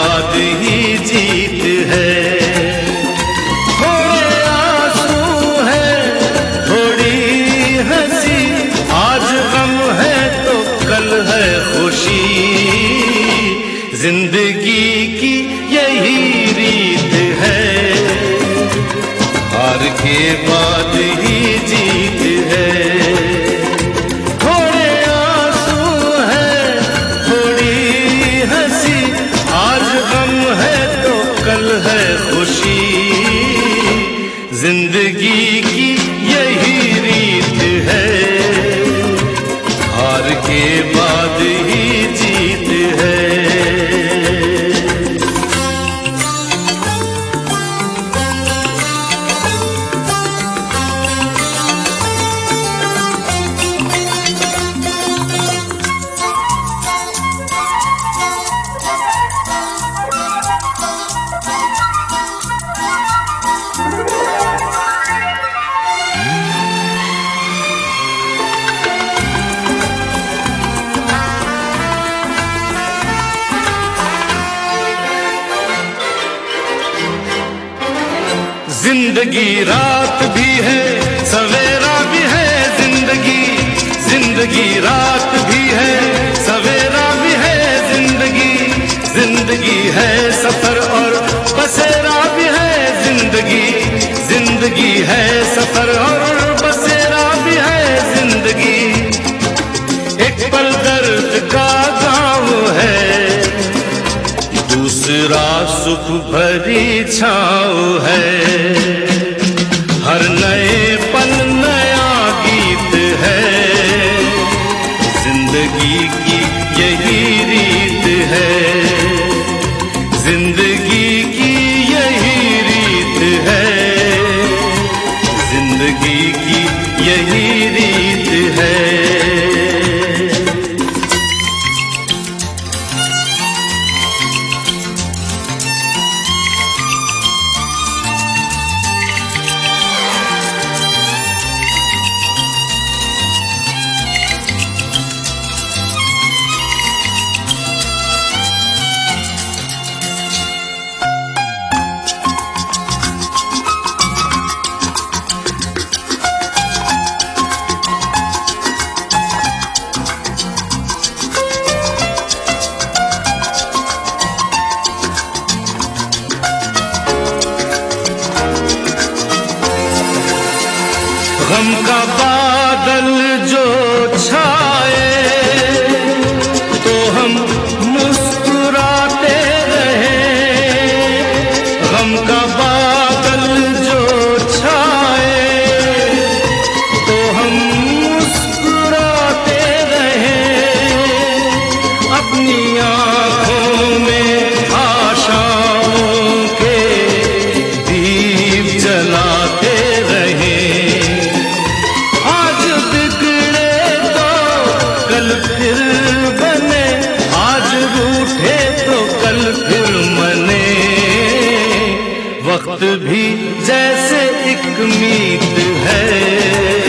बाद ही जीत है। थोड़े आंसू है, थोड़ी हंसी, आज गम है तो कल है खुशी। जिंदगी की यही रीत है, हार के बाद ही जीत है। थोड़े आंसू है, थोड़ी हंसी, आज गम है तो कल है खुशी। जिंदगी की यही रीत है, हार के बाद ही जीत है। जिंदगी रात भी है, सवेरा भी है। जिंदगी रात भी है, सवेरा भी है। जिंदगी है सफर और बसेरा भी है। जिंदगी है सफर और बसेरा भी है। जिंदगी एक पल दर्द का गाँव है, दूसरा सुख भरी छाँव है। हर नए पल नया गीत है, जिंदगी की यही रीत है। जिंदगी की यही रीत है, जिंदगी की यही रीत है। गम का बादल जो छाए तो हम मुस्कुराते रहे। गम का बादल जो छाए तो हम मुस्कुराते रहे। अपनी आँखों में आशाओं के दीप जलाते रहे। फिर बने, आज रूठे तो कल फिर मने। वक्त भी जैसे एक मीत है,